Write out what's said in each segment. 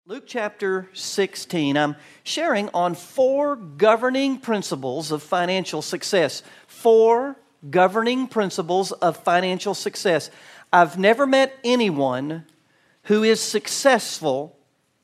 Luke chapter 16, I'm sharing on 4 governing principles of financial success. 4 governing principles of financial success. I've never met anyone who is successful,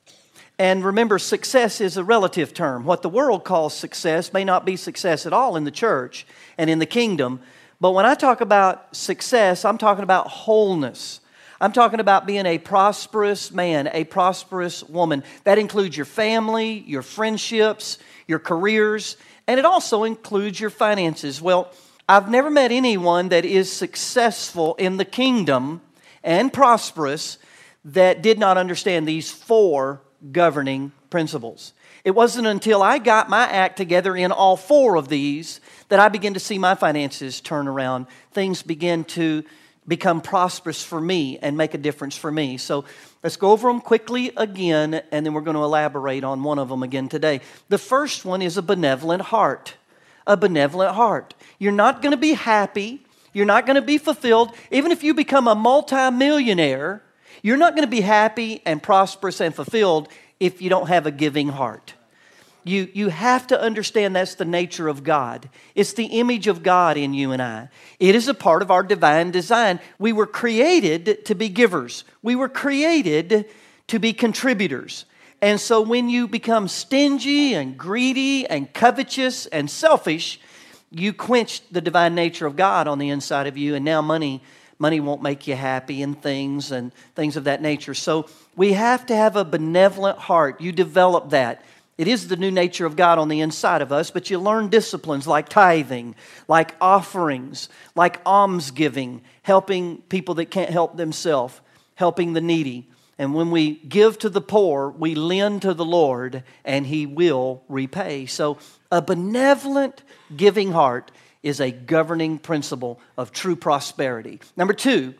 and remember, success is a relative term. What the world calls success may not be success at all in the church and in the kingdom, but when I talk about success, I'm talking about wholeness. I'm talking about being a prosperous man, a prosperous woman. That includes your family, your friendships, your careers, and it also includes your finances. Well, I've never met anyone that is successful in the kingdom and prosperous that did not understand these 4 governing principles. It wasn't until I got my act together in all 4 of these that I began to see my finances turn around. Things began to become prosperous for me and make a difference for me. So let's go over them quickly again, and then we're going to elaborate on one of them again today. The first one is a benevolent heart. A benevolent heart. You're not going to be happy. You're not going to be fulfilled. Even if you become a multimillionaire, you're not going to be happy and prosperous and fulfilled if you don't have a giving heart. You have to understand that's the nature of God. It's the image of God in you and I. It is a part of our divine design. We were created to be givers. We were created to be contributors. And so when you become stingy and greedy and covetous and selfish, you quench the divine nature of God on the inside of you, and now money won't make you happy and things of that nature. So we have to have a benevolent heart. You develop that. It is the new nature of God on the inside of us, but you learn disciplines like tithing, like offerings, like almsgiving, helping people that can't help themselves, helping the needy. And when we give to the poor, we lend to the Lord, and He will repay. So a benevolent giving heart is a governing principle of true prosperity. Number two,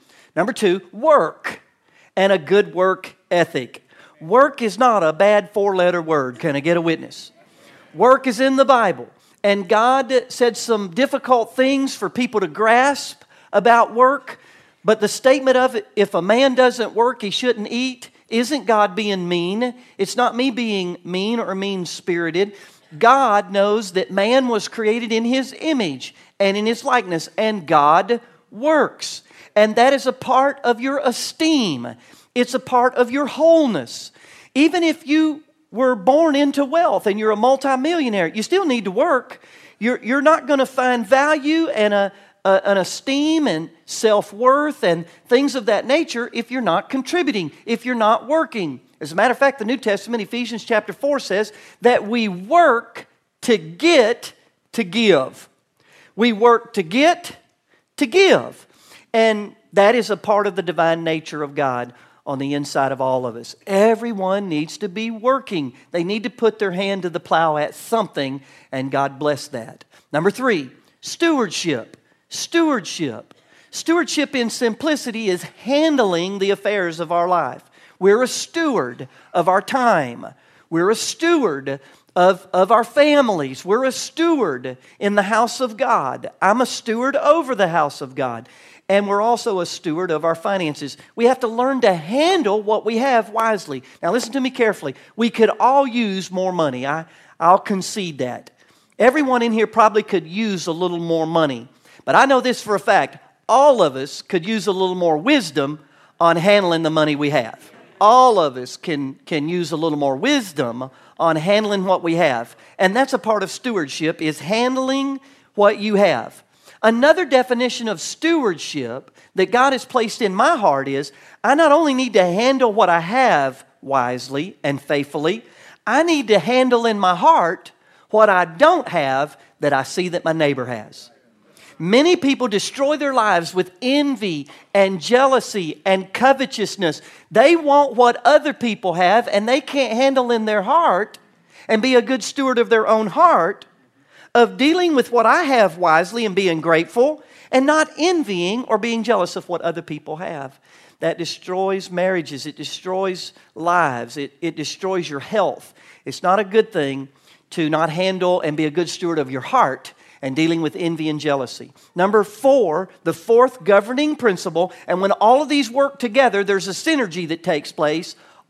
work and a good work ethic. Work is not a bad 4-letter word. Can I get a witness? Work is in the Bible. And God said some difficult things for people to grasp about work. But the statement of it, if a man doesn't work, he shouldn't eat, isn't God being mean. It's not me being mean or mean-spirited. God knows that man was created in His image and in His likeness. And God works. And that is a part of your esteem. It's a part of your wholeness. Even if you were born into wealth and you're a multimillionaire, you still need to work. You're not going to find value and an esteem and self-worth and things of that nature if you're not contributing, if you're not working. As a matter of fact, the New Testament, Ephesians chapter 4 says that we work to get to give. We work to get to give. And that is a part of the divine nature of God on the inside of all of us. Everyone needs to be working. They need to put their hand to the plow at something, and God bless that. Number 3, stewardship. Stewardship. Stewardship in simplicity is handling the affairs of our life. We're a steward of our time. We're a steward of our families. We're a steward in the house of God. I'm a steward over the house of God. And we're also a steward of our finances. We have to learn to handle what we have wisely. Now listen to me carefully. We could all use more money. I'll concede that. Everyone in here probably could use a little more money. But I know this for a fact. All of us could use a little more wisdom on handling the money we have. All of us can use a little more wisdom on handling what we have. And that's a part of stewardship, is handling what you have. Another definition of stewardship that God has placed in my heart is, I not only need to handle what I have wisely and faithfully, I need to handle in my heart what I don't have that I see that my neighbor has. Many people destroy their lives with envy and jealousy and covetousness. They want what other people have, and they can't handle in their heart and be a good steward of their own heart, of dealing with what I have wisely and being grateful, and not envying or being jealous of what other people have. That destroys marriages. It destroys lives. It destroys your health. It's not a good thing to not handle and be a good steward of your heart and dealing with envy and jealousy. Number 4, the 4th governing principle, and when all of these work together, there's a synergy that takes place.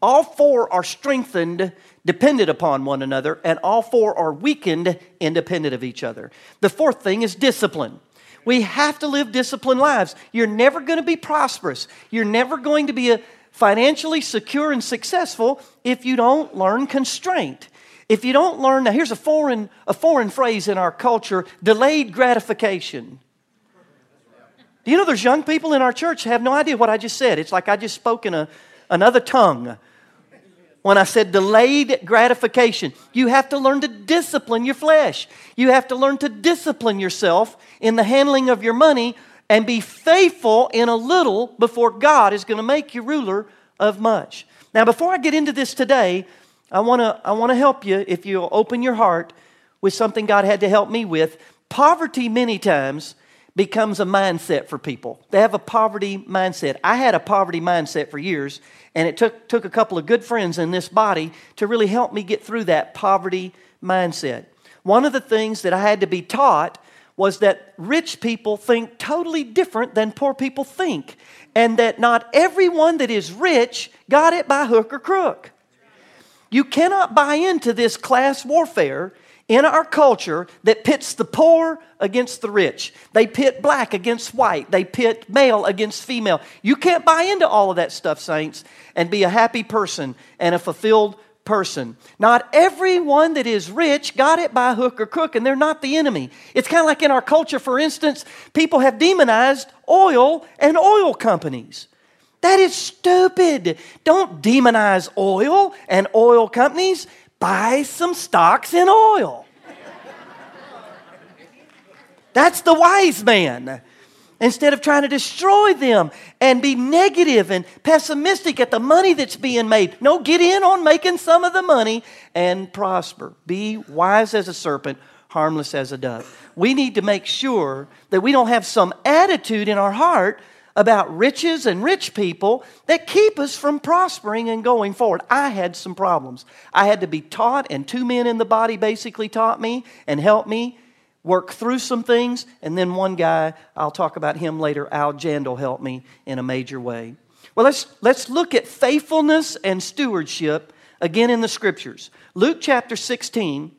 All four are strengthened, dependent upon one another, and all four are weakened, independent of each other. The fourth thing is discipline. We have to live disciplined lives. You're never going to be prosperous. You're never going to be financially secure and successful if you don't learn constraint. If you don't learn, now here's a foreign phrase in our culture, delayed gratification. Do you know there's young people in our church who have no idea what I just said? It's like I just spoke in another tongue when I said delayed gratification. You have to learn to discipline your flesh. You have to learn to discipline yourself in the handling of your money and be faithful in a little before God is going to make you ruler of much. Now, before I get into this today, I want to help you, if you'll open your heart, with something God had to help me with. Poverty many times becomes a mindset for people. They have a poverty mindset. I had a poverty mindset for years, and it took a couple of good friends in this body to really help me get through that poverty mindset. One of the things that I had to be taught was that rich people think totally different than poor people think, and that not everyone that is rich got it by hook or crook. You cannot buy into this class warfare in our culture that pits the poor against the rich. They pit black against white. They pit male against female. You can't buy into all of that stuff, saints, and be a happy person and a fulfilled person. Not everyone that is rich got it by hook or crook, and they're not the enemy. It's kind of like in our culture, for instance, people have demonized oil and oil companies. That is stupid. Don't demonize oil and oil companies. Buy some stocks in oil. That's the wise man. Instead of trying to destroy them and be negative and pessimistic at the money that's being made. No, get in on making some of the money and prosper. Be wise as a serpent, harmless as a dove. We need to make sure that we don't have some attitude in our heart about riches and rich people that keep us from prospering and going forward. I had some problems. I had to be taught, and two men in the body basically taught me and helped me work through some things. And then one guy, I'll talk about him later, Al Jandal, helped me in a major way. Well, let's look at faithfulness and stewardship again in the Scriptures. Luke chapter 16.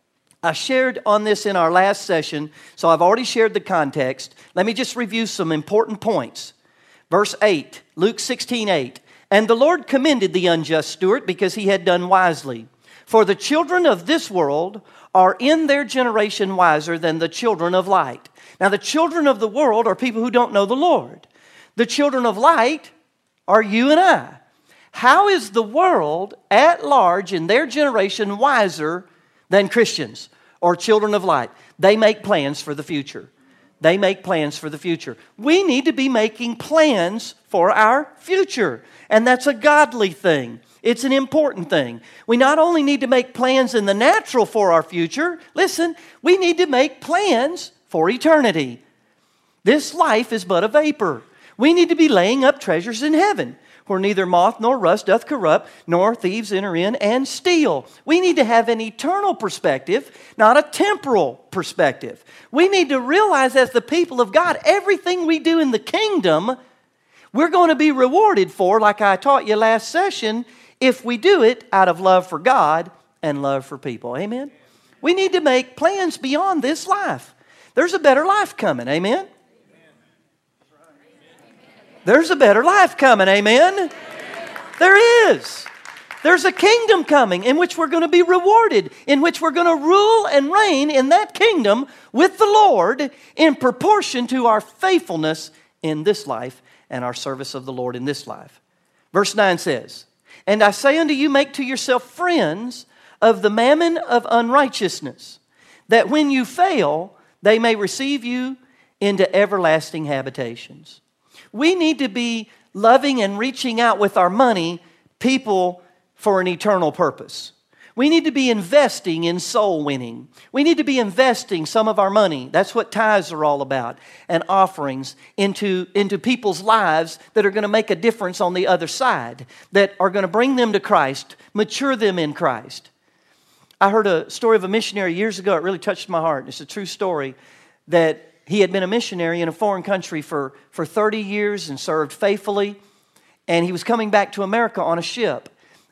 I shared on this in our last session, so I've already shared the context. Let me just review some important points. Verse 8, Luke 16:8. And the Lord commended the unjust steward because he had done wisely. For the children of this world are in their generation wiser than the children of light. Now, the children of the world are people who don't know the Lord. The children of light are you and I. How is the world at large in their generation wiser than Christians or children of light? They make plans for the future. They make plans for the future. We need to be making plans for our future. And that's a godly thing. It's an important thing. We not only need to make plans in the natural for our future, listen, we need to make plans for eternity. This life is but a vapor. We need to be laying up treasures in heaven, where neither moth nor rust doth corrupt, nor thieves enter in and steal. We need to have an eternal perspective, not a temporal perspective. We need to realize as the people of God, everything we do in the kingdom, we're going to be rewarded for, like I taught you last session, if we do it out of love for God and love for people. Amen? We need to make plans beyond this life. There's a better life coming. Amen? There's a better life coming, amen? There is. There's a kingdom coming in which we're going to be rewarded, in which we're going to rule and reign in that kingdom with the Lord in proportion to our faithfulness in this life and our service of the Lord in this life. Verse 9 says, And I say unto you, make to yourself friends of the mammon of unrighteousness, that when you fail, they may receive you into everlasting habitations. We need to be loving and reaching out with our money people for an eternal purpose. We need to be investing in soul winning. We need to be investing some of our money. That's what tithes are all about, and offerings into people's lives that are going to make a difference on the other side, that are going to bring them to Christ, mature them in Christ. I heard a story of a missionary years ago. It really touched my heart. It's a true story that he had been a missionary in a foreign country for 30 years and served faithfully. And he was coming back to America on a ship.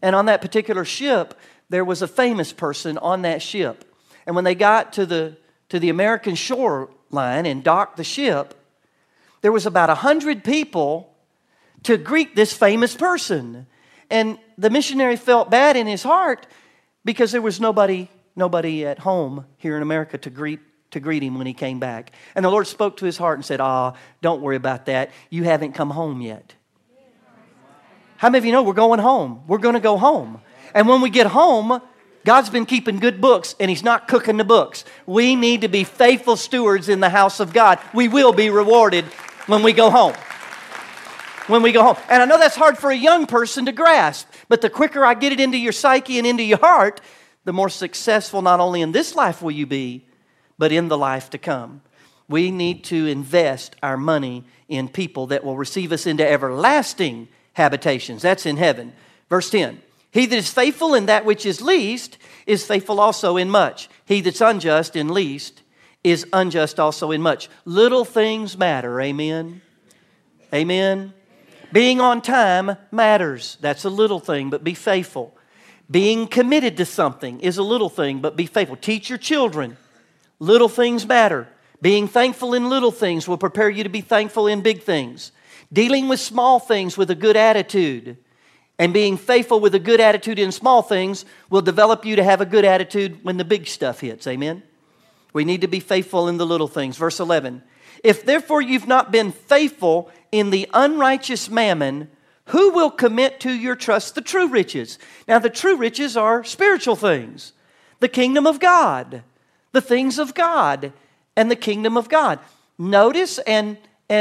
And on that particular ship, there was a famous person on that ship. And when they got to the American shoreline and docked the ship, there was about 100 people to greet this famous person. And the missionary felt bad in his heart because there was nobody at home here in America to greet him when he came back. And the Lord spoke to his heart and said, don't worry about that. You haven't come home yet. How many of you know we're going home? We're going to go home. And when we get home, God's been keeping good books, and He's not cooking the books. We need to be faithful stewards in the house of God. We will be rewarded when we go home. When we go home. And I know that's hard for a young person to grasp, but the quicker I get it into your psyche and into your heart, the more successful not only in this life will you be, but in the life to come. We need to invest our money in people that will receive us into everlasting habitations. That's in heaven. Verse 10. He that is faithful in that which is least is faithful also in much. He that's unjust in least is unjust also in much. Little things matter. Amen. Amen. Being on time matters. That's a little thing, but be faithful. Being committed to something is a little thing, but be faithful. Teach your children. Little things matter. Being thankful in little things will prepare you to be thankful in big things. Dealing with small things with a good attitude and being faithful with a good attitude in small things will develop you to have a good attitude when the big stuff hits. Amen? We need to be faithful in the little things. Verse 11. If therefore you've not been faithful in the unrighteous mammon, who will commit to your trust the true riches? Now the true riches are spiritual things. The kingdom of God. The things of God. And the kingdom of God. Notice and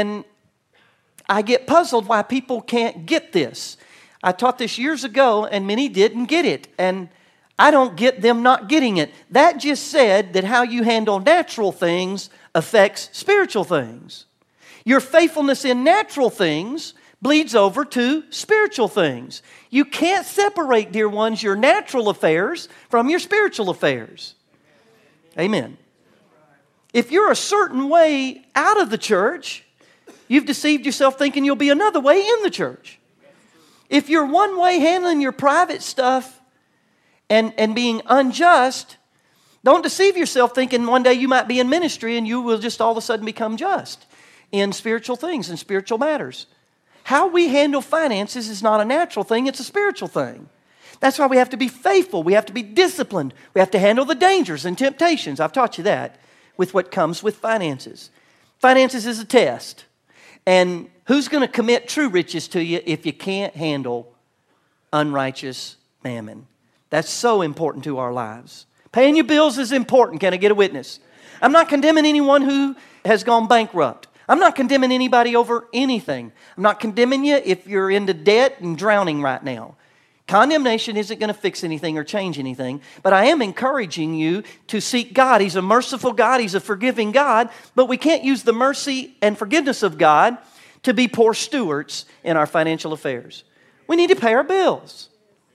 I get puzzled why people can't get this. I taught this years ago and many didn't get it. And I don't get them not getting it. That just said that how you handle natural things affects spiritual things. Your faithfulness in natural things bleeds over to spiritual things. You can't separate, dear ones, your natural affairs from your spiritual affairs. Amen. If you're a certain way out of the church, you've deceived yourself thinking you'll be another way in the church. If you're one way handling your private stuff and being unjust, don't deceive yourself thinking one day you might be in ministry and you will just all of a sudden become just in spiritual things and spiritual matters. How we handle finances is not a natural thing, it's a spiritual thing. That's why we have to be faithful. We have to be disciplined. We have to handle the dangers and temptations. I've taught you that with what comes with finances. Finances is a test. And who's going to commit true riches to you if you can't handle unrighteous mammon? That's so important to our lives. Paying your bills is important. Can I get a witness? I'm not condemning anyone who has gone bankrupt. I'm not condemning anybody over anything. I'm not condemning you if you're into debt and drowning right now. Condemnation isn't going to fix anything or change anything, but I am encouraging you to seek God. He's a merciful God. He's a forgiving God, but we can't use the mercy and forgiveness of God to be poor stewards in our financial affairs. We need to pay our bills.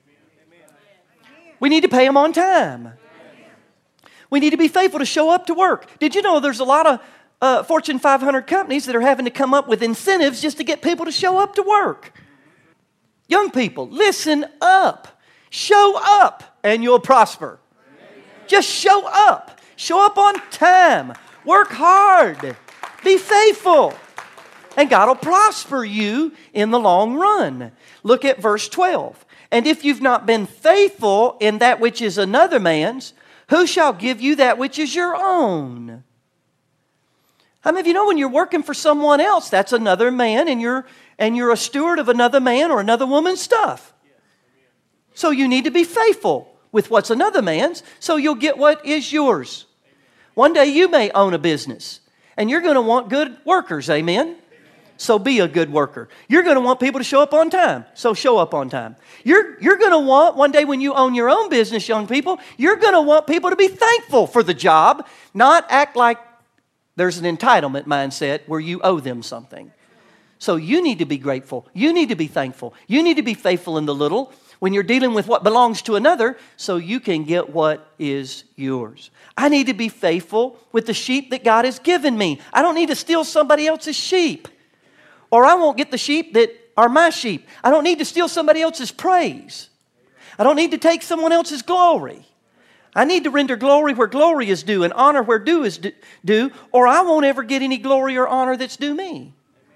We need to pay them on time. We need to be faithful to show up to work. Did you know there's a lot of Fortune 500 companies that are having to come up with incentives just to get people to show up to work? Young people, listen up. Show up and you'll prosper. Just show up. Show up on time. Work hard. Be faithful. And God will prosper you in the long run. Look at verse 12. And if you've not been faithful in that which is another man's, who shall give you that which is your own? How many of you know when you're working for someone else, that's another man and you're a steward of another man or another woman's stuff. So you need to be faithful with what's another man's so you'll get what is yours. One day you may own a business and you're going to want good workers, amen? So be a good worker. You're going to want people to show up on time, so show up on time. You're going to want, one day when you own your own business, young people, you're going to want people to be thankful for the job, not act like there's an entitlement mindset where you owe them something. So you need to be grateful. You need to be thankful. You need to be faithful in the little when you're dealing with what belongs to another so you can get what is yours. I need to be faithful with the sheep that God has given me. I don't need to steal somebody else's sheep. Or I won't get the sheep that are my sheep. I don't need to steal somebody else's praise. I don't need to take someone else's glory. I need to render glory where glory is due and honor where due is due, or I won't ever get any glory or honor that's due me.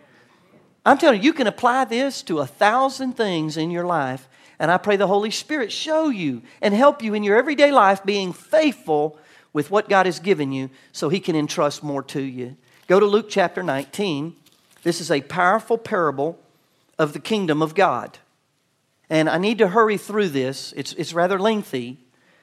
I'm telling you, you can apply this to 1,000 things in your life, and I pray the Holy Spirit show you and help you in your everyday life being faithful with what God has given you so He can entrust more to you. Go to Luke chapter 19. This is a powerful parable of the kingdom of God. And I need to hurry through this. It's rather lengthy.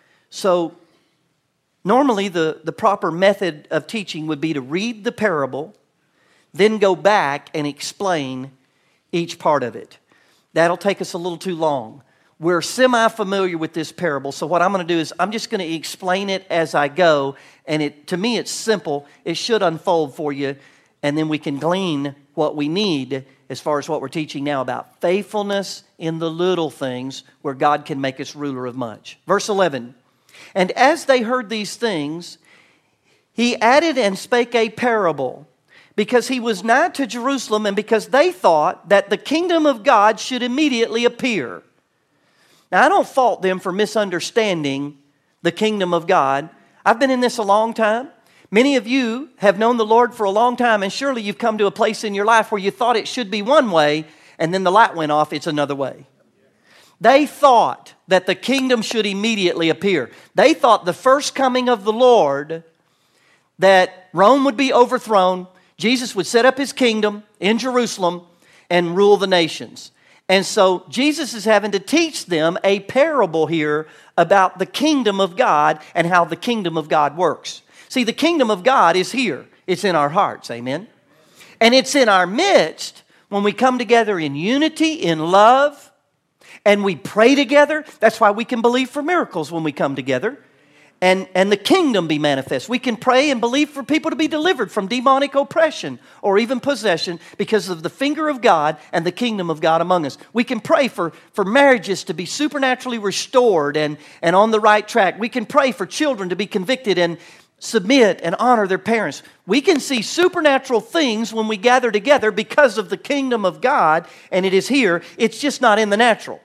So normally the proper method of teaching would be to read the parable, then go back and explain each part of it. That'll take us a little too long. We're semi-familiar with this parable, so what I'm going to do is I'm just going to explain it as I go, and to me it's simple. It should unfold for you, and then we can glean what we need as far as what we're teaching now about faithfulness in the little things where God can make us ruler of much. Verse 11, and as they heard these things, He added and spake a parable, because He was nigh to Jerusalem, and because they thought that the kingdom of God should immediately appear. Now, I don't fault them for misunderstanding the kingdom of God. I've been in this a long time. Many of you have known the Lord for a long time, and surely you've come to a place in your life where you thought it should be one way, and then the light went off, it's another way. They thought that the kingdom should immediately appear. They thought the first coming of the Lord, that Rome would be overthrown, Jesus would set up His kingdom in Jerusalem and rule the nations. And so Jesus is having to teach them a parable here about the kingdom of God and how the kingdom of God works. See, the kingdom of God is here. It's in our hearts, amen? And it's in our midst when we come together in unity, in love, and we pray together. That's why we can believe for miracles when we come together. And the kingdom be manifest. We can pray and believe for people to be delivered from demonic oppression or even possession because of the finger of God and the kingdom of God among us. We can pray for marriages to be supernaturally restored and on the right track. We can pray for children to be convicted and submit and honor their parents. We can see supernatural things when we gather together because of the kingdom of God, and it is here. It's just not in the natural.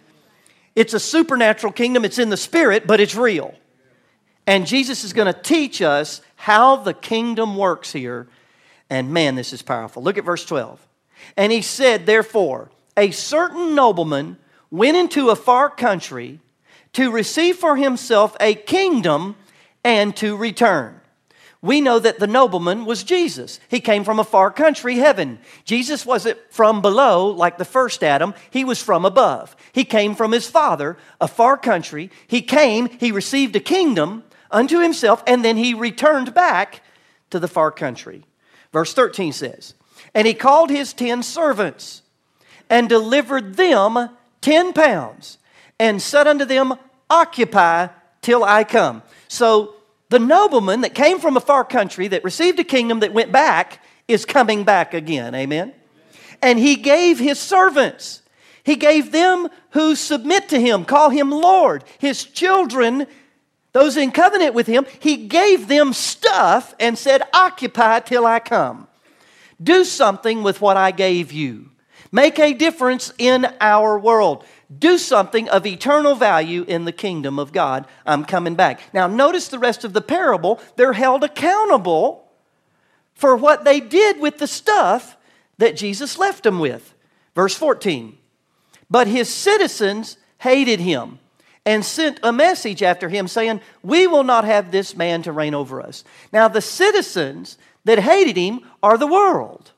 It's a supernatural kingdom. It's in the spirit, but it's real. And Jesus is going to teach us how the kingdom works here. And man, this is powerful. Look at verse 12. And He said, therefore, a certain nobleman went into a far country to receive for himself a kingdom and to return. We know that the nobleman was Jesus. He came from a far country, heaven. Jesus wasn't from below like the first Adam. He was from above. He came from His Father, a far country. He came, He received a kingdom unto Himself, and then He returned back to the far country. Verse 13 says, and He called His 10 servants and delivered them 10 pounds and said unto them, occupy till I come. So the nobleman that came from a far country that received a kingdom that went back is coming back again. Amen. And He gave His servants. He gave them who submit to Him, call Him Lord, His children, those in covenant with Him. He gave them stuff and said, occupy till I come. Do something with what I gave you. Make a difference in our world. Do something of eternal value in the kingdom of God. I'm coming back. Now notice the rest of the parable. They're held accountable for what they did with the stuff that Jesus left them with. Verse 14. But His citizens hated Him and sent a message after Him saying, we will not have this man to reign over us. Now the citizens that hated Him are the world.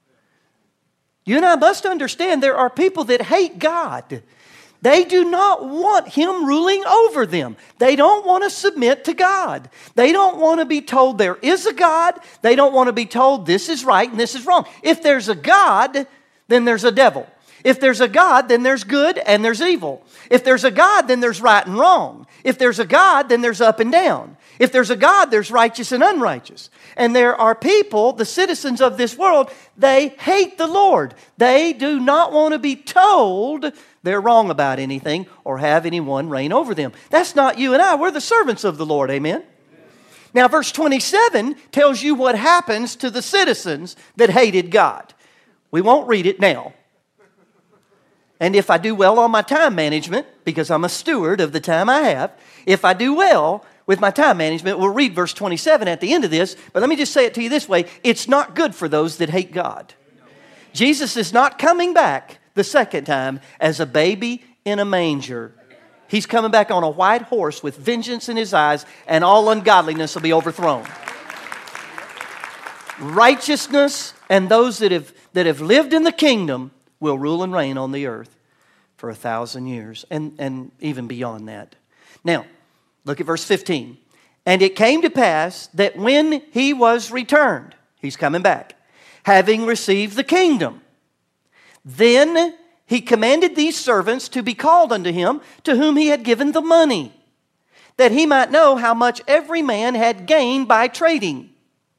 You and I must understand there are people that hate God. They do not want Him ruling over them. They don't want to submit to God. They don't want to be told there is a God. They don't want to be told this is right and this is wrong. If there's a God, then there's a devil. If there's a God, then there's good and there's evil. If there's a God, then there's right and wrong. If there's a God, then there's up and down. If there's a God, there's righteous and unrighteous. And there are people, the citizens of this world, they hate the Lord. They do not want to be told they're wrong about anything or have anyone reign over them. That's not you and I. We're the servants of the Lord. Amen? Now, verse 27 tells you what happens to the citizens that hated God. We won't read it now. And if I do well on my time management, because I'm a steward of the time I have, if I do well with my time management, we'll read verse 27 at the end of this, but let me just say it to you this way, it's not good for those that hate God. Jesus is not coming back the second time as a baby in a manger. He's coming back on a white horse with vengeance in his eyes, and all ungodliness will be overthrown. Righteousness and those that have lived in the kingdom will rule and reign on the earth for 1,000 years and even beyond that. Now, look at verse 15. And it came to pass that when he was returned, he's coming back, having received the kingdom, then he commanded these servants to be called unto him, to whom he had given the money, that he might know how much every man had gained by trading.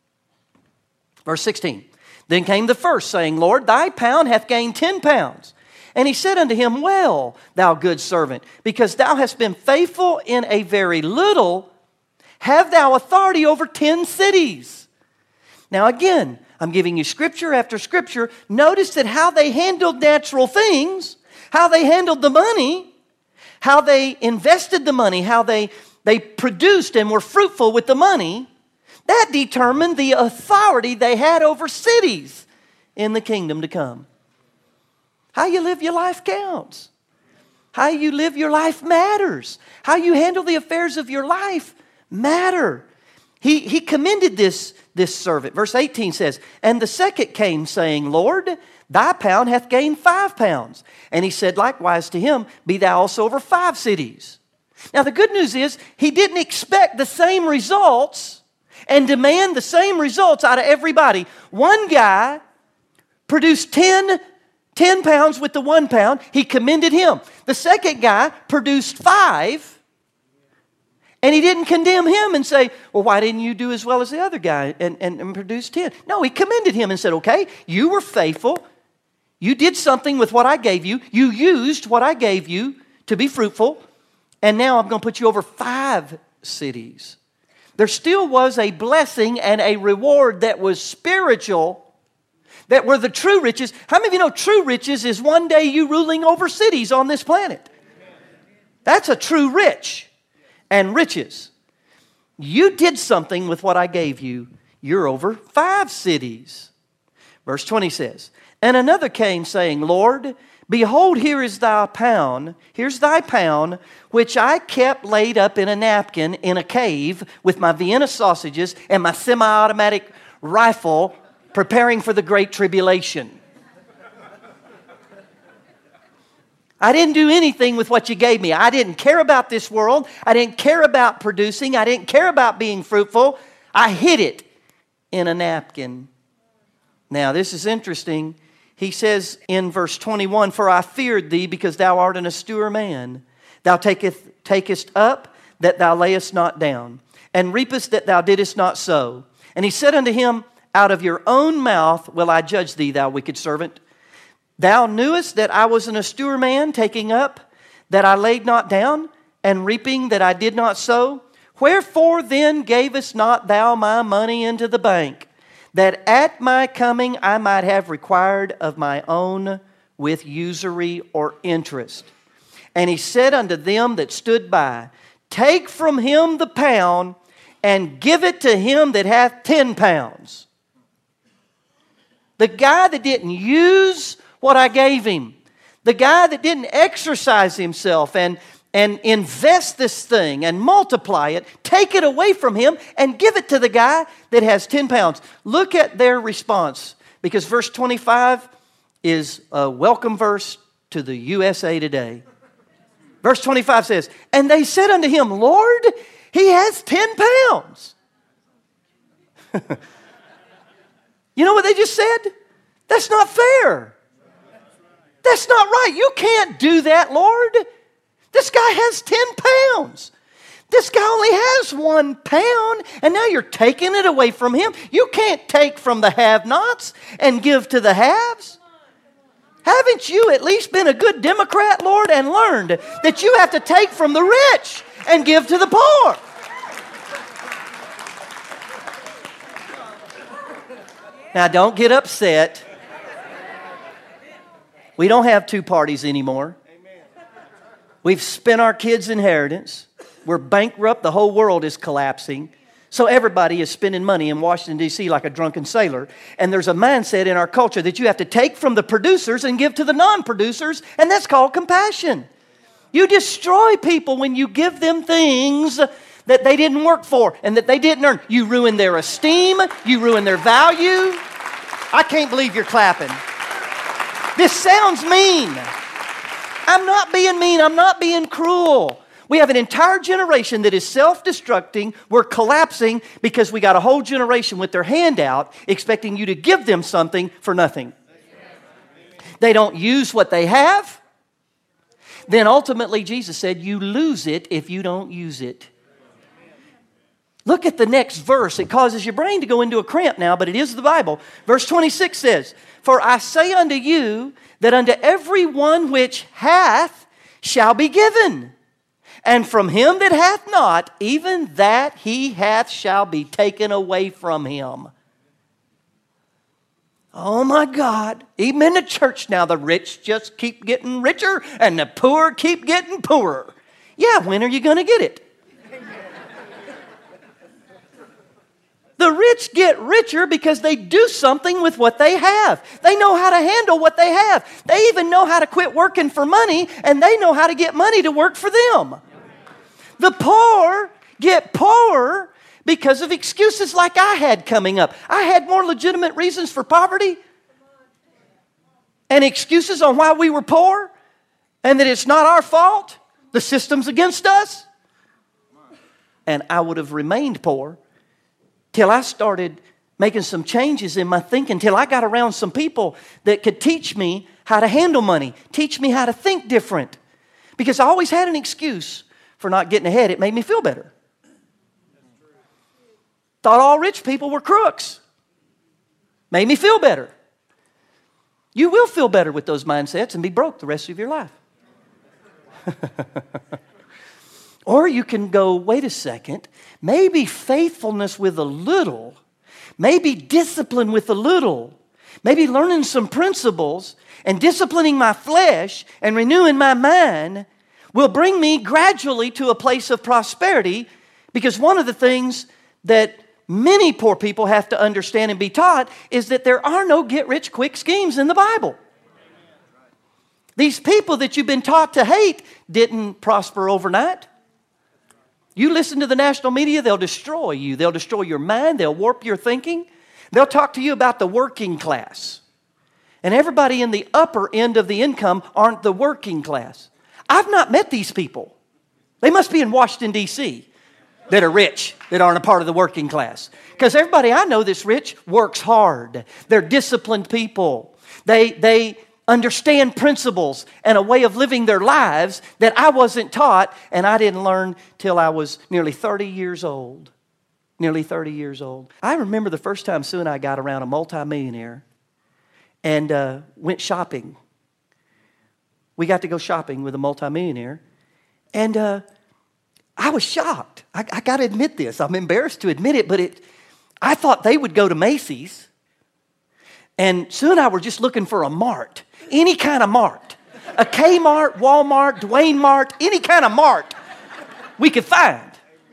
Verse 16. Then came the first, saying, Lord, thy pound hath gained 10 pounds. And he said unto him, Well, thou good servant, because thou hast been faithful in a very little, have thou authority over 10 cities. Now again, I'm giving you scripture after scripture. Notice that how they handled natural things, how they handled the money, how they invested the money, how they produced and were fruitful with the money, that determined the authority they had over cities in the kingdom to come. How you live your life counts. How you live your life matters. How you handle the affairs of your life matter. He commended this servant. Verse 18 says, And the second came, saying, Lord, thy pound hath gained 5 pounds. And he said likewise to him, Be thou also over 5 cities. Now the good news is, he didn't expect the same results and demand the same results out of everybody. One guy produced 10 pounds with the 1 pound. He commended him. The second guy produced 5. And he didn't condemn him and say, well, why didn't you do as well as the other guy and produce 10? No, he commended him and said, okay, you were faithful. You did something with what I gave you. You used what I gave you to be fruitful. And now I'm going to put you over 5 cities. There still was a blessing and a reward that was spiritual, that were the true riches. How many of you know true riches is one day you ruling over cities on this planet? That's a true rich and riches. You did something with what I gave you. You're over 5 cities. Verse 20 says, And another came saying, Lord, behold, here is thy pound. Here's thy pound, which I kept laid up in a napkin in a cave with my Vienna sausages and my semi-automatic rifle, preparing for the great tribulation. I didn't do anything with what you gave me. I didn't care about this world. I didn't care about producing. I didn't care about being fruitful. I hid it in a napkin. Now, this is interesting. He says in verse 21, For I feared thee, because thou art an austere man. Thou takest up, that thou layest not down, and reapest, that thou didst not sow. And he said unto him, Out of your own mouth will I judge thee, thou wicked servant. Thou knewest that I was an austere man, taking up, that I laid not down, and reaping, that I did not sow. Wherefore then gavest not thou my money into the bank, that at my coming I might have required of my own with usury or interest? And he said unto them that stood by, Take from him the pound, and give it to him that hath 10 pounds. The guy that didn't use what I gave him, the guy that didn't exercise himself and invest this thing and multiply it, take it away from him and give it to the guy that has 10 pounds. Look at their response, because verse 25 is a welcome verse to the USA today. Verse 25 says, And they said unto him, Lord, he has 10 pounds. You know what they just said? That's not fair. That's not right. You can't do that, Lord. This guy has 10 pounds. This guy only has 1 pound, and now you're taking it away from him. You can't take from the have-nots and give to the haves. Haven't you at least been a good Democrat, Lord, and learned that you have to take from the rich and give to the poor? Now, don't get upset. We don't have two parties anymore. We've spent our kids' inheritance. We're bankrupt. The whole world is collapsing. So everybody is spending money in Washington, D.C. like a drunken sailor. And there's a mindset in our culture that you have to take from the producers and give to the non-producers, and that's called compassion. You destroy people when you give them things that they didn't work for and that they didn't earn. You ruin their esteem. You ruin their value. I can't believe you're clapping. This sounds mean. I'm not being mean. I'm not being cruel. We have an entire generation that is self-destructing. We're collapsing because we got a whole generation with their hand out expecting you to give them something for nothing. They don't use what they have. Then ultimately Jesus said, you lose it if you don't use it. Look at the next verse. It causes your brain to go into a cramp now, but it is the Bible. Verse 26 says, for I say unto you that unto every one which hath shall be given. And from him that hath not, even that he hath shall be taken away from him. Oh my God. Even in the church now, the rich just keep getting richer and the poor keep getting poorer. Yeah, when are you going to get it? The rich get richer because they do something with what they have. They know how to handle what they have. They even know how to quit working for money, and they know how to get money to work for them. The poor get poorer because of excuses like I had coming up. I had more legitimate reasons for poverty and excuses on why we were poor and that it's not our fault. The system's against us. And I would have remained poor till I started making some changes in my thinking, till I got around some people that could teach me how to handle money, teach me how to think different. Because I always had an excuse for not getting ahead. It made me feel better. Thought all rich people were crooks. Made me feel better. You will feel better with those mindsets and be broke the rest of your life. Or you can go, wait a second, maybe faithfulness with a little, maybe discipline with a little, maybe learning some principles and disciplining my flesh and renewing my mind will bring me gradually to a place of prosperity. Because one of the things that many poor people have to understand and be taught is that there are no get-rich-quick schemes in the Bible. These people that you've been taught to hate didn't prosper overnight. You listen to the national media, they'll destroy you. They'll destroy your mind. They'll warp your thinking. They'll talk to you about the working class. And everybody in the upper end of the income aren't the working class. I've not met these people. They must be in Washington, D.C. that are rich, that aren't a part of the working class. Because everybody I know that's rich works hard. They're disciplined people. They understand principles and a way of living their lives that I wasn't taught and I didn't learn till I was nearly 30 years old. Nearly 30 years old. I remember the first time Sue and I got around a multimillionaire and went shopping. We got to go shopping with a multimillionaire, and I was shocked. I got to admit this. I'm embarrassed to admit it, but I thought they would go to Macy's, and Sue and I were just looking for a mart, any kind of mart, a Kmart, Walmart, Dwayne Mart, any kind of mart we could find.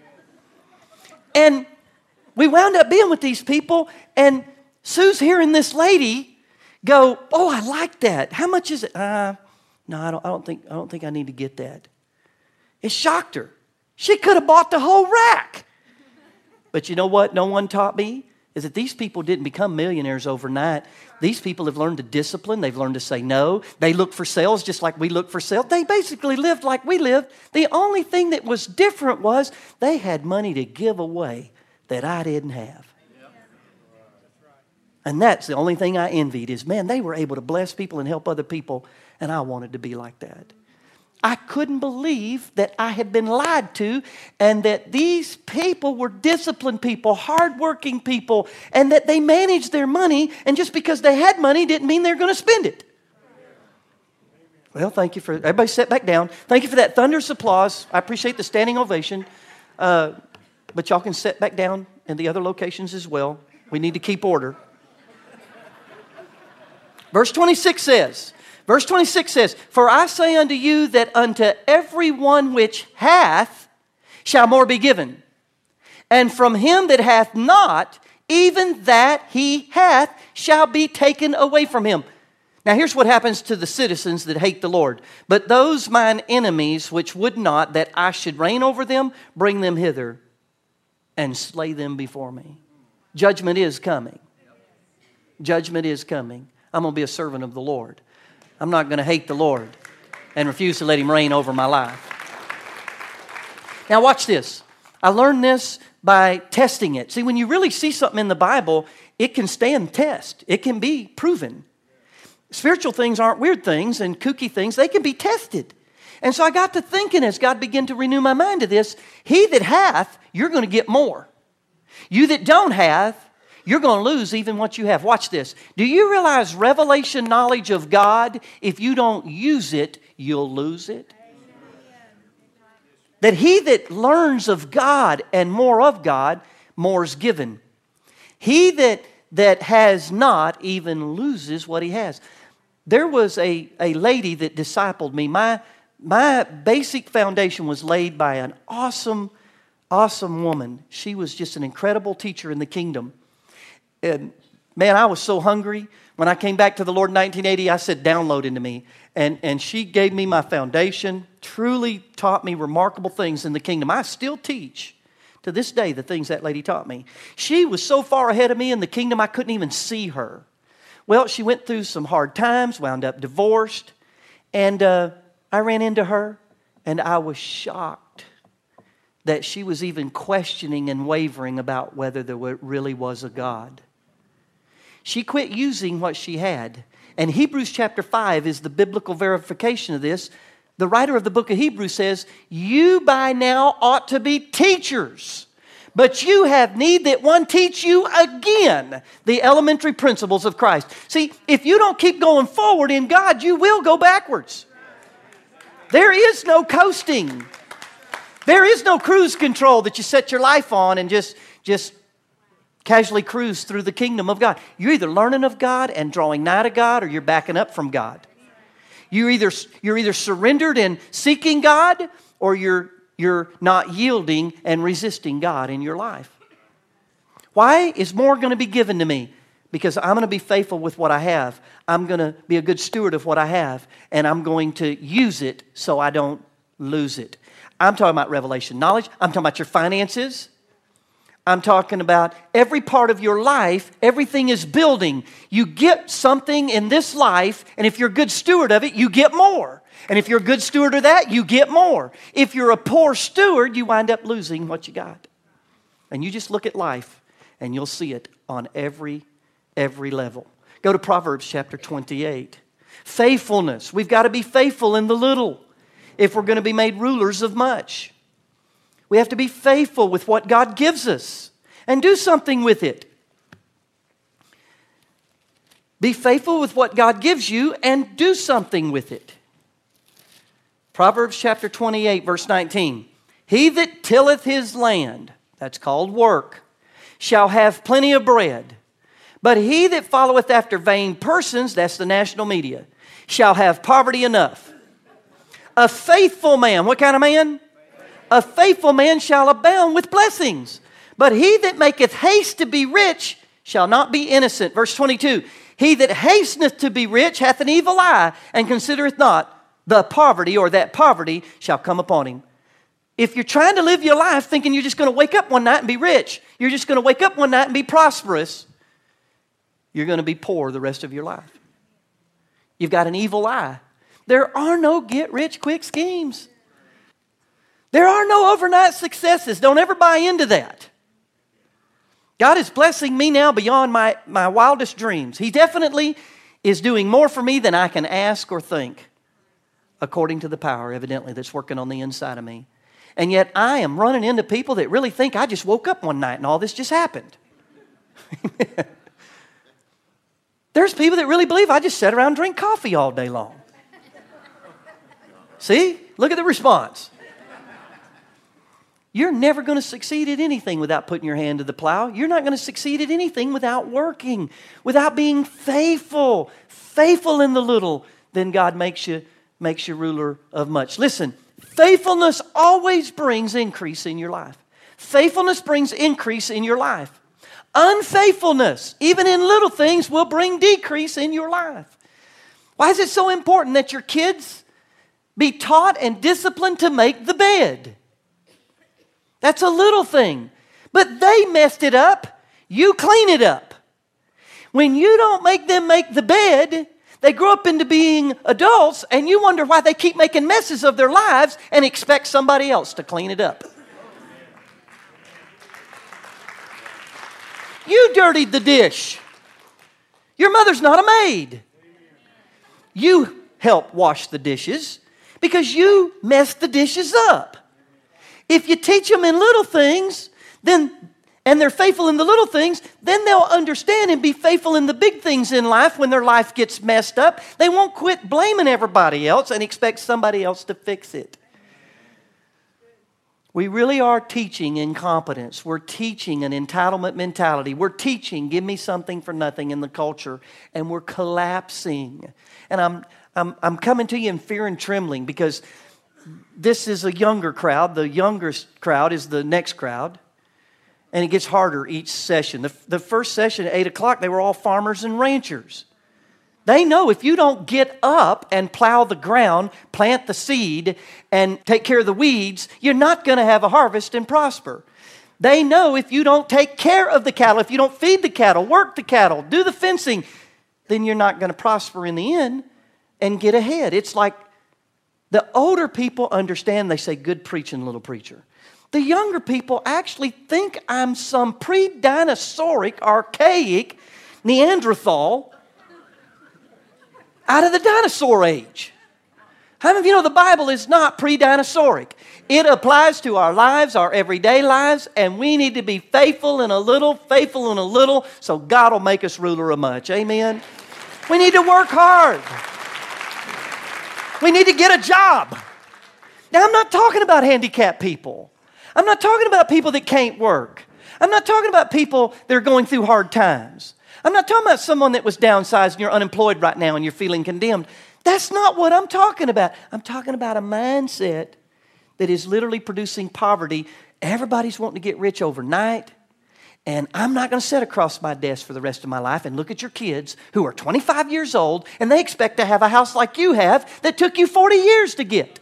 And we wound up being with these people, and Sue's hearing this lady go, "Oh, I like that. How much is it?" No, I don't think I need to get that. It shocked her. She could have bought the whole rack. But you know what no one taught me? Is that these people didn't become millionaires overnight. These people have learned to discipline. They've learned to say no. They look for sales just like we look for sales. They basically lived like we lived. The only thing that was different was they had money to give away that I didn't have. And that's the only thing I envied is, man, they were able to bless people and help other people, and I wanted to be like that. I couldn't believe that I had been lied to and that these people were disciplined people, hardworking people, and that they managed their money, and just because they had money didn't mean they're going to spend it. Well, thank you for, everybody sit back down. Thank you for that thunderous applause. I appreciate the standing ovation. But y'all can sit back down in the other locations as well. We need to keep order. Verse 26 says, Verse 26 says, "For I say unto you that unto every one which hath shall more be given. And from him that hath not, even that he hath shall be taken away from him." Now here's what happens to the citizens that hate the Lord. "But those mine enemies which would not that I should reign over them, bring them hither and slay them before me." Judgment is coming. Judgment is coming. I'm going to be a servant of the Lord. I'm not going to hate the Lord and refuse to let Him reign over my life. Now watch this. I learned this by testing it. See, when you really see something in the Bible, it can stand test. It can be proven. Spiritual things aren't weird things and kooky things. They can be tested. And so I got to thinking as God began to renew my mind to this, he that hath, you're going to get more. You that don't have, you're going to lose even what you have. Watch this. Do you realize revelation knowledge of God, if you don't use it, you'll lose it? That he that learns of God and more of God, more is given. He that has not even loses what he has. There was a lady that discipled me. My basic foundation was laid by an awesome woman. She was just an incredible teacher in the kingdom. And man, I was so hungry. When I came back to the Lord in 1980, I said, download into me. And she gave me my foundation, truly taught me remarkable things in the kingdom. I still teach to this day the things that lady taught me. She was so far ahead of me in the kingdom, I couldn't even see her. Well, she went through some hard times, wound up divorced. And I ran into her, and I was shocked that she was even questioning and wavering about whether there really was a God. She quit using what she had. And Hebrews chapter 5 is the biblical verification of this. The writer of the book of Hebrews says, "You by now ought to be teachers, but you have need that one teach you again the elementary principles of Christ." See, if you don't keep going forward in God, you will go backwards. There is no coasting. There is no cruise control that you set your life on and just casually cruise through the kingdom of God. You're either learning of God and drawing nigh to God, or you're backing up from God. You're either surrendered and seeking God, or you're not yielding and resisting God in your life. Why is more going to be given to me? Because I'm going to be faithful with what I have. I'm going to be a good steward of what I have, and I'm going to use it so I don't lose it. I'm talking about revelation knowledge. I'm talking about your finances. I'm talking about every part of your life. Everything is building. You get something in this life, and if you're a good steward of it, you get more. And if you're a good steward of that, you get more. If you're a poor steward, you wind up losing what you got. And you just look at life, and you'll see it on every level. Go to Proverbs chapter 28. Faithfulness. We've got to be faithful in the little if we're going to be made rulers of much. We have to be faithful with what God gives us and do something with it. Be faithful with what God gives you and do something with it. Proverbs chapter 28, verse 19. "He that tilleth his land," that's called work, "shall have plenty of bread. But he that followeth after vain persons," that's the national media, "shall have poverty enough. A faithful man," what kind of man? "A faithful man shall abound with blessings. But he that maketh haste to be rich shall not be innocent." Verse 22. "He that hasteneth to be rich hath an evil eye, and considereth not the poverty," or that poverty shall come upon him. If you're trying to live your life thinking you're just going to wake up one night and be rich, you're just going to wake up one night and be prosperous, you're going to be poor the rest of your life. You've got an evil eye. There are no get-rich-quick schemes. There are no overnight successes. Don't ever buy into that. God is blessing me now beyond my wildest dreams. He definitely is doing more for me than I can ask or think, according to the power, evidently, that's working on the inside of me. And yet I am running into people that really think I just woke up one night and all this just happened. There's people that really believe I just sat around and drink coffee all day long. See? Look at the response. You're never going to succeed at anything without putting your hand to the plow. You're not going to succeed at anything without working, without being faithful. Faithful in the little, then God makes you ruler of much. Listen, faithfulness always brings increase in your life. Faithfulness brings increase in your life. Unfaithfulness, even in little things, will bring decrease in your life. Why is it so important that your kids be taught and disciplined to make the bed? That's a little thing. But they messed it up. You clean it up. When you don't make them make the bed, they grow up into being adults, and you wonder why they keep making messes of their lives and expect somebody else to clean it up. You dirtied the dish. Your mother's not a maid. You help wash the dishes because you messed the dishes up. If you teach them in little things, and they're faithful in the little things, then they'll understand and be faithful in the big things in life when their life gets messed up. They won't quit blaming everybody else and expect somebody else to fix it. We really are teaching incompetence. We're teaching an entitlement mentality. We're teaching give me something for nothing in the culture, and we're collapsing. And I'm coming to you in fear and trembling because this is a younger crowd. The youngest crowd is the next crowd. And it gets harder each session. The first session at 8 o'clock, they were all farmers and ranchers. They know if you don't get up and plow the ground, plant the seed, and take care of the weeds, you're not going to have a harvest and prosper. They know if you don't take care of the cattle, if you don't feed the cattle, work the cattle, do the fencing, then you're not going to prosper in the end and get ahead. It's like the older people understand, they say, good preaching, little preacher. The younger people actually think I'm some pre-dinosauric, archaic Neanderthal out of the dinosaur age. How many of you know the Bible is not pre-dinosauric? It applies to our lives, our everyday lives, and we need to be faithful in a little, so God will make us ruler of much. Amen? We need to work hard. We need to get a job. Now, I'm not talking about handicapped people. I'm not talking about people that can't work. I'm not talking about people that are going through hard times. I'm not talking about someone that was downsized and you're unemployed right now and you're feeling condemned. That's not what I'm talking about. I'm talking about a mindset that is literally producing poverty. Everybody's wanting to get rich overnight. And I'm not going to sit across my desk for the rest of my life and look at your kids who are 25 years old and they expect to have a house like you have that took you 40 years to get.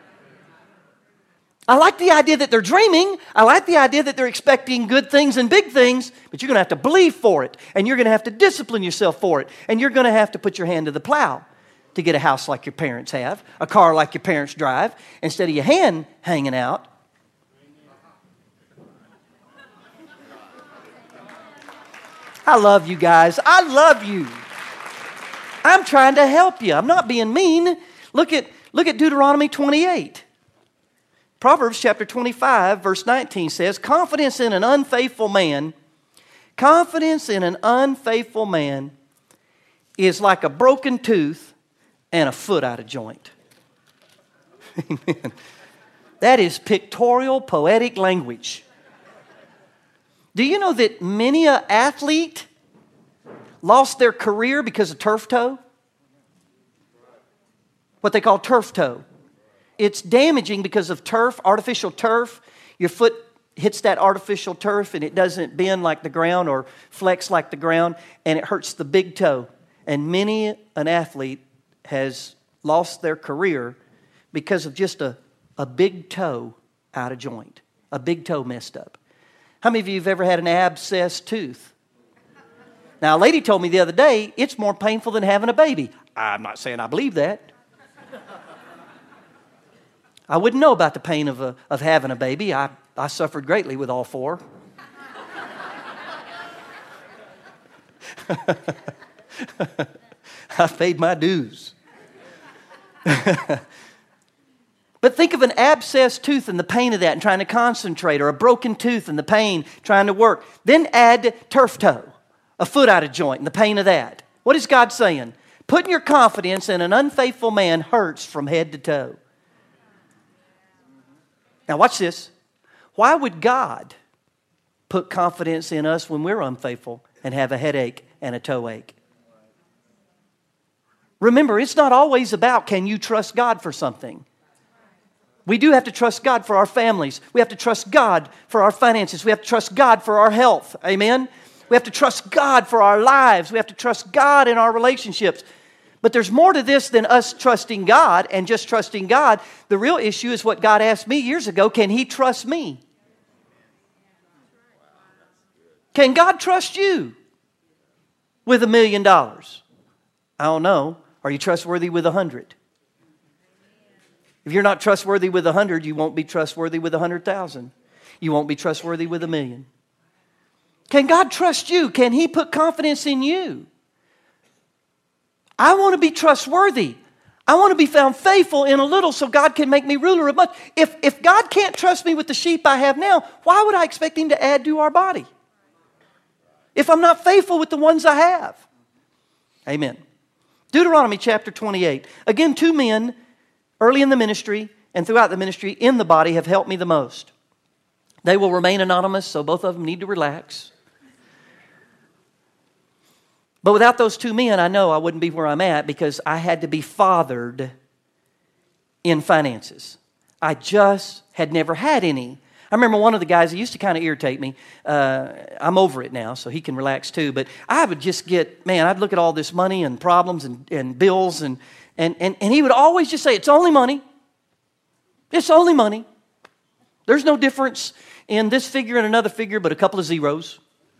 I like the idea that they're dreaming. I like the idea that they're expecting good things and big things, but you're going to have to believe for it, and you're going to have to discipline yourself for it, and you're going to have to put your hand to the plow to get a house like your parents have, a car like your parents drive, instead of your hand hanging out. I love you guys. I love you. I'm trying to help you. I'm not being mean. Look at Deuteronomy 28. Proverbs chapter 25, verse 19 says, confidence in an unfaithful man is like a broken tooth and a foot out of joint. Amen. That is pictorial, poetic language. Do you know that many an athlete lost their career because of turf toe? What they call turf toe. It's damaging because of turf, artificial turf. Your foot hits that artificial turf and it doesn't bend like the ground or flex like the ground, and it hurts the big toe. And many an athlete has lost their career because of just a big toe out of joint, a big toe messed up. How many of you have ever had an abscessed tooth? Now, a lady told me the other day, it's more painful than having a baby. I'm not saying I believe that. I wouldn't know about the pain of having a baby. I suffered greatly with all four. I paid my dues. But think of an abscessed tooth and the pain of that and trying to concentrate, or a broken tooth and the pain trying to work. Then add turf toe, a foot out of joint and the pain of that. What is God saying? Putting your confidence in an unfaithful man hurts from head to toe. Now watch this. Why would God put confidence in us when we're unfaithful and have a headache and a toe ache? Remember, it's not always about can you trust God for something. We do have to trust God for our families. We have to trust God for our finances. We have to trust God for our health. Amen? We have to trust God for our lives. We have to trust God in our relationships. But there's more to this than us trusting God and just trusting God. The real issue is what God asked me years ago. Can He trust me? Can God trust you with $1 million? I don't know. Are you trustworthy with 100? If you're not trustworthy with 100, you won't be trustworthy with 100,000. You won't be trustworthy with 1 million. Can God trust you? Can He put confidence in you? I want to be trustworthy. I want to be found faithful in a little so God can make me ruler of much. If God can't trust me with the sheep I have now, why would I expect Him to add to our body? If I'm not faithful with the ones I have. Amen. Deuteronomy chapter 28. Again, 2 men early in the ministry and throughout the ministry in the body have helped me the most. They will remain anonymous, so both of them need to relax. But without those 2 men, I know I wouldn't be where I'm at because I had to be fathered in finances. I just had never had any. I remember one of the guys, he used to kind of irritate me. I'm over it now, so he can relax too. But I would just I'd look at all this money and problems and bills and he would always just say, it's only money. It's only money. There's no difference in this figure and another figure but a couple of zeros.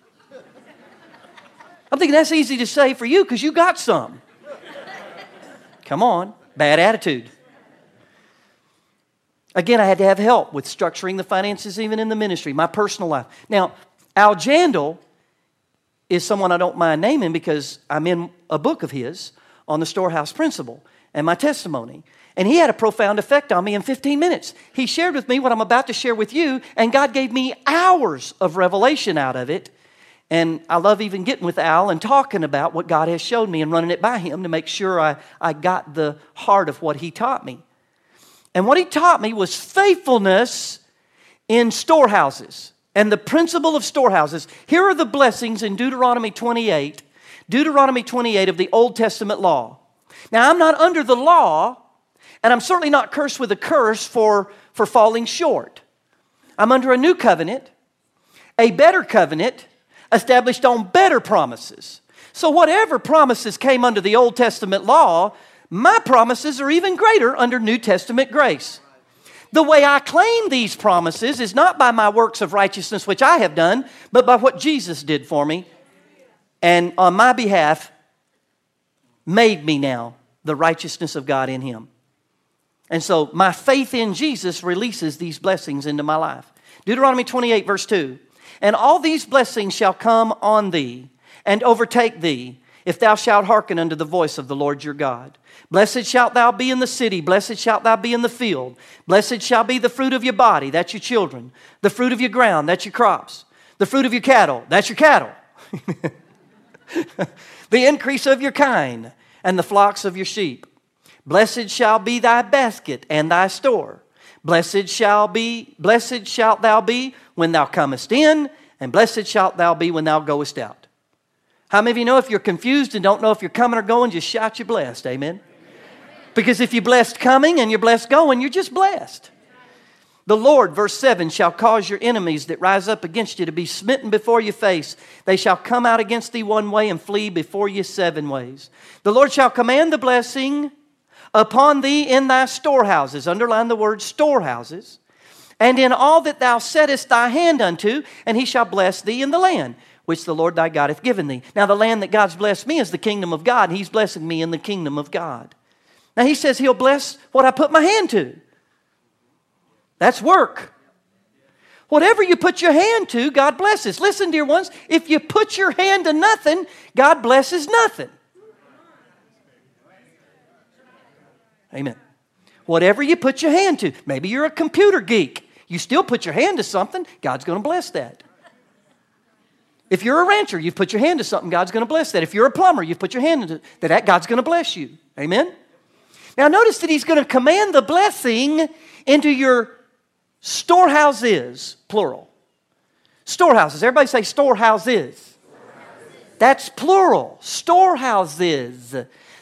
I'm thinking that's easy to say for you because you got some. Come on, bad attitude. Again, I had to have help with structuring the finances even in the ministry, my personal life. Now, Al Jandal is someone I don't mind naming because I'm in a book of his on the storehouse principle and my testimony. And he had a profound effect on me in 15 minutes. He shared with me what I'm about to share with you, and God gave me hours of revelation out of it. And I love even getting with Al and talking about what God has showed me and running it by him to make sure I got the heart of what he taught me. And what he taught me was faithfulness in storehouses and the principle of storehouses. Here are the blessings in Deuteronomy 28 of the Old Testament law. Now, I'm not under the law, and I'm certainly not cursed with a curse for falling short. I'm under a new covenant, a better covenant, established on better promises. So whatever promises came under the Old Testament law, my promises are even greater under New Testament grace. The way I claim these promises is not by my works of righteousness which I have done, but by what Jesus did for me and on my behalf made me now the righteousness of God in Him. And so my faith in Jesus releases these blessings into my life. Deuteronomy 28 verse 2. And all these blessings shall come on thee and overtake thee if thou shalt hearken unto the voice of the Lord your God. Blessed shalt thou be in the city, blessed shalt thou be in the field. Blessed shall be the fruit of your body, that's your children. The fruit of your ground, that's your crops. The fruit of your cattle, that's your cattle. The increase of your kine and the flocks of your sheep. Blessed shall be thy basket and thy store. Blessed shalt thou be when thou comest in, and blessed shalt thou be when thou goest out. How many of you know if you're confused and don't know if you're coming or going, just shout you're blessed, amen? Because if you're blessed coming and you're blessed going, you're just blessed. The Lord, verse 7, shall cause your enemies that rise up against you to be smitten before your face. They shall come out against thee one way and flee before you 7 ways. The Lord shall command the blessing upon thee in thy storehouses. Underline the word storehouses. And in all that thou settest thy hand unto, and He shall bless thee in the land which the Lord thy God hath given thee. Now the land that God's blessed me is the kingdom of God, and He's blessing me in the kingdom of God. Now He says He'll bless what I put my hand to. That's work. Whatever you put your hand to, God blesses. Listen, dear ones, if you put your hand to nothing, God blesses nothing. Amen. Whatever you put your hand to. Maybe you're a computer geek. You still put your hand to something, God's going to bless that. If you're a rancher, you've put your hand to something, God's going to bless that. If you're a plumber, you've put your hand to that, God's going to bless you. Amen? Now notice that He's going to command the blessing into your storehouses, plural. Storehouses. Everybody say storehouses. That's plural. Storehouses.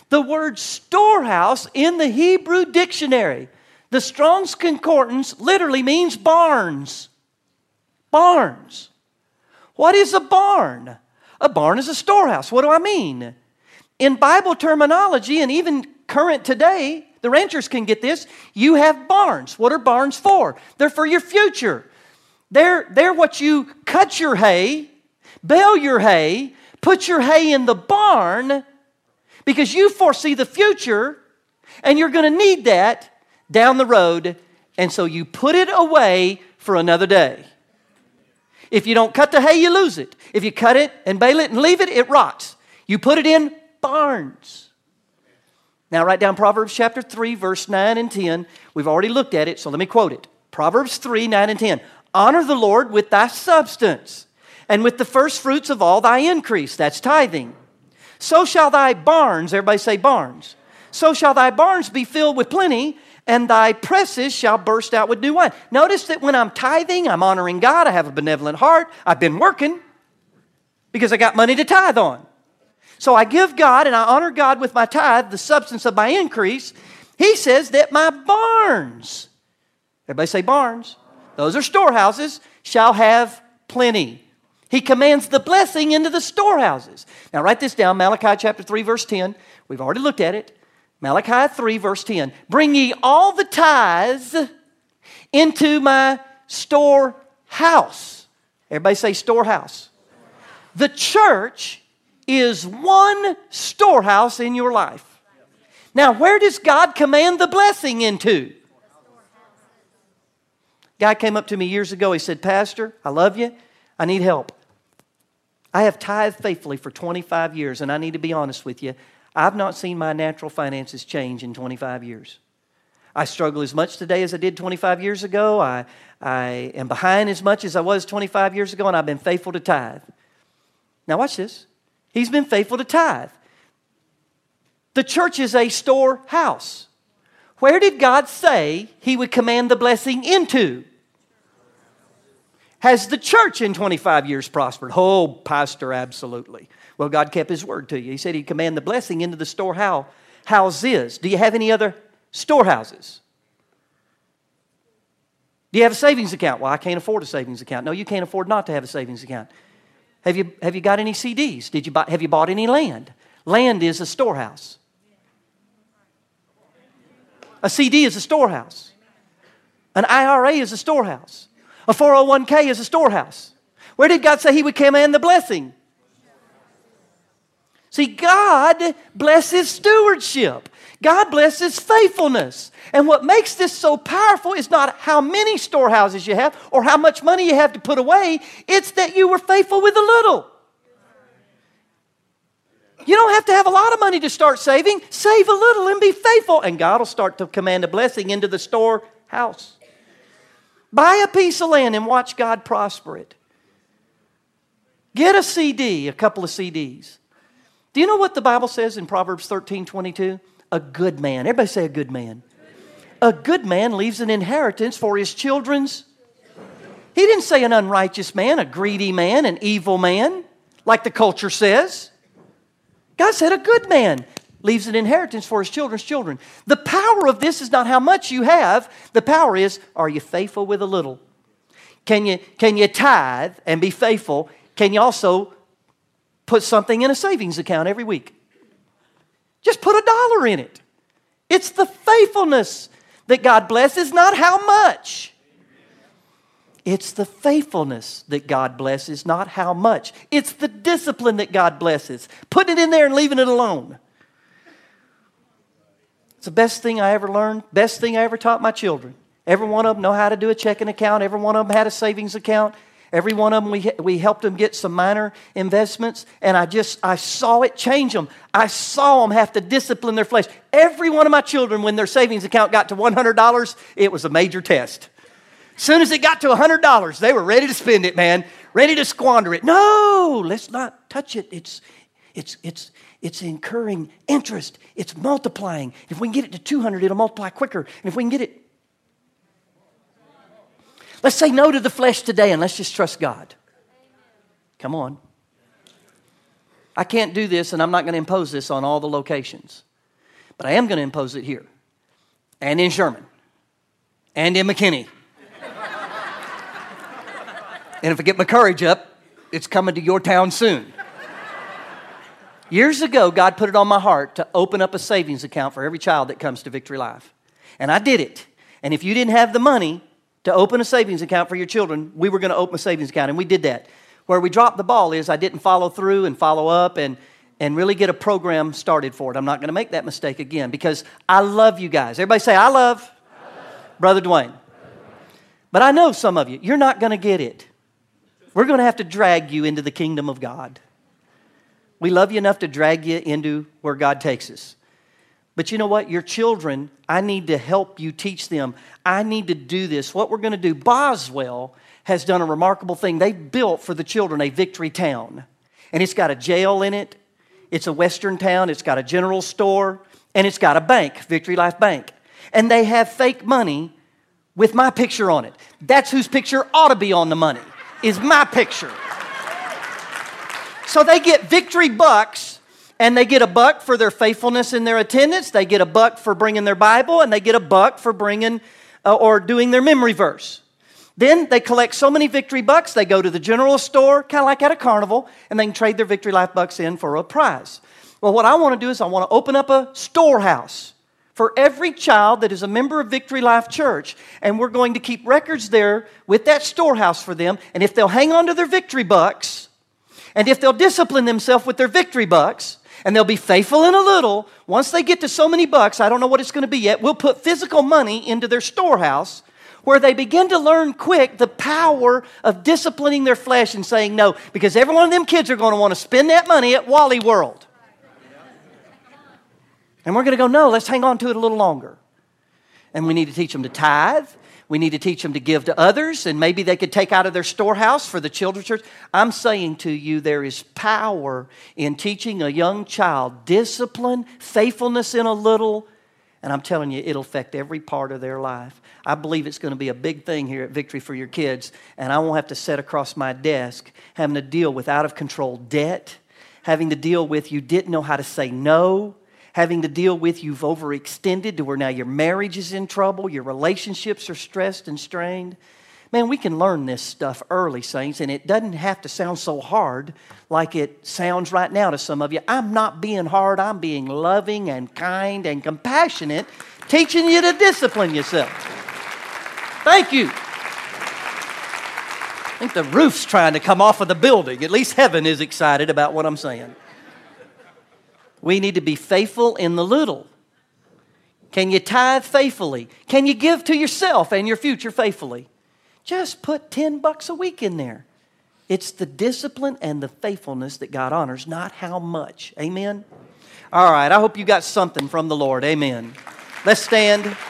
The word storehouse in the Hebrew dictionary, the Strong's Concordance, literally means barns. Barns. What is a barn? A barn is a storehouse. What do I mean? In Bible terminology, and even current today, the ranchers can get this, you have barns. What are barns for? They're for your future. They're what you cut your hay, bale your hay, put your hay in the barn because you foresee the future and you're going to need that down the road, and so you put it away for another day. If you don't cut the hay, you lose it. If you cut it and bale it and leave it, it rots. You put it in barns. Now write down Proverbs chapter 3, verse 9 and 10. We've already looked at it, so let me quote it. Proverbs 3, 9 and 10. Honor the Lord with thy substance, and with the first fruits of all thy increase. That's tithing. So shall thy barns, everybody say barns. So shall thy barns be filled with plenty, and thy presses shall burst out with new wine. Notice that when I'm tithing, I'm honoring God. I have a benevolent heart. I've been working because I got money to tithe on. So I give God and I honor God with my tithe, the substance of my increase. He says that my barns, everybody say barns, those are storehouses, shall have plenty. He commands the blessing into the storehouses. Now write this down, Malachi chapter 3, verse 10. We've already looked at it. Malachi 3, verse 10. Bring ye all the tithes into my storehouse. Everybody say storehouse. The church is one storehouse in your life. Now, where does God command the blessing into? Guy came up to me years ago. He said, Pastor, I love you. I need help. I have tithed faithfully for 25 years, and I need to be honest with you. I've not seen my natural finances change in 25 years. I struggle as much today as I did 25 years ago. I am behind as much as I was 25 years ago, and I've been faithful to tithe. Now watch this. He's been faithful to tithe. The church is a storehouse. Where did God say He would command the blessing into? Has the church in 25 years prospered? Oh, Pastor, absolutely. Well, God kept His word to you. He said He'd command the blessing into the storehouses. Do you have any other storehouses? Do you have a savings account? Well, I can't afford a savings account. No, you can't afford not to have a savings account. Have you got any CDs? Have you bought any land? Land is a storehouse. A CD is a storehouse. An IRA is a storehouse. A 401k is a storehouse. Where did God say He would command the blessing? See, God blesses stewardship. God blesses faithfulness. And what makes this so powerful is not how many storehouses you have or how much money you have to put away. It's that you were faithful with a little. You don't have to have a lot of money to start saving. Save a little and be faithful. And God will start to command a blessing into the storehouse. Buy a piece of land and watch God prosper it. Get a CD, a couple of CDs. Do you know what the Bible says in Proverbs 13:22? A good man. Everybody say a good man. A good man leaves an inheritance for his children's. He didn't say an unrighteous man, a greedy man, an evil man, like the culture says. God said a good man leaves an inheritance for his children's children. The power of this is not how much you have. The power is, are you faithful with a little? Can you tithe and be faithful? Can you also put something in a savings account every week? Just put $1 in it. It's the faithfulness that God blesses, not how much. It's the faithfulness that God blesses, not how much. It's the discipline that God blesses. Putting it in there and leaving it alone. It's the best thing I ever learned, best thing I ever taught my children. Every one of them know how to do a checking account. Every one of them had a savings account. Every one of them, we helped them get some minor investments, and I saw it change them. I saw them have to discipline their flesh. Every one of my children, when their savings account got to $100, it was a major test. As soon as it got to $100, they were ready to spend it, man, ready to squander it. No, let's not touch it. It's incurring interest. It's multiplying. If we can get it to 200, it'll multiply quicker. And if we can get it, let's say no to the flesh today and let's just trust God. Come on. I can't do this and I'm not going to impose this on all the locations. But I am going to impose it here, and in Sherman, and in McKinney. And if I get my courage up, it's coming to your town soon. Years ago, God put it on my heart to open up a savings account for every child that comes to Victory Life. And I did it. And if you didn't have the money to open a savings account for your children, we were going to open a savings account, and we did that. Where we dropped the ball is I didn't follow through and follow up and really get a program started for it. I'm not going to make that mistake again because I love you guys. Everybody say, I love Brother Dwayne. But I know some of you, you're not going to get it. We're going to have to drag you into the kingdom of God. We love you enough to drag you into where God takes us. But you know what? Your children, I need to help you teach them. I need to do this. What we're going to do, Boswell has done a remarkable thing. They built for the children a Victory Town. And it's got a jail in it. It's a Western town. It's got a general store. And it's got a bank, Victory Life Bank. And they have fake money with my picture on it. That's whose picture ought to be on the money, is my picture. So they get Victory bucks, and they get $1 for their faithfulness in their attendance. They get $1 for bringing their Bible, and they get $1 for bringing or doing their memory verse. Then they collect so many Victory bucks, they go to the general store, kind of like at a carnival, and they can trade their Victory Life bucks in for a prize. Well, what I want to do is I want to open up a storehouse for every child that is a member of Victory Life Church, and we're going to keep records there with that storehouse for them, and if they'll hang on to their Victory bucks, and if they'll discipline themselves with their Victory bucks, and they'll be faithful in a little, once they get to so many bucks, I don't know what it's going to be yet, we'll put physical money into their storehouse where they begin to learn quick the power of disciplining their flesh and saying no, because every one of them kids are going to want to spend that money at Wally World. And we're going to go, no, let's hang on to it a little longer. And we need to teach them to tithe. We need to teach them to give to others, and maybe they could take out of their storehouse for the children's church. I'm saying to you, there is power in teaching a young child discipline, faithfulness in a little, and I'm telling you, it'll affect every part of their life. I believe it's going to be a big thing here at Victory for your kids, and I won't have to sit across my desk having to deal with out-of-control debt, having to deal with you didn't know how to say no, having to deal with you've overextended to where now your marriage is in trouble, your relationships are stressed and strained. Man, we can learn this stuff early, saints, and it doesn't have to sound so hard like it sounds right now to some of you. I'm not being hard. I'm being loving and kind and compassionate, teaching you to discipline yourself. Thank you. I think the roof's trying to come off of the building. At least heaven is excited about what I'm saying. We need to be faithful in the little. Can you tithe faithfully? Can you give to yourself and your future faithfully? Just put $10 a week in there. It's the discipline and the faithfulness that God honors, not how much. Amen? All right, I hope you got something from the Lord. Amen. Let's stand.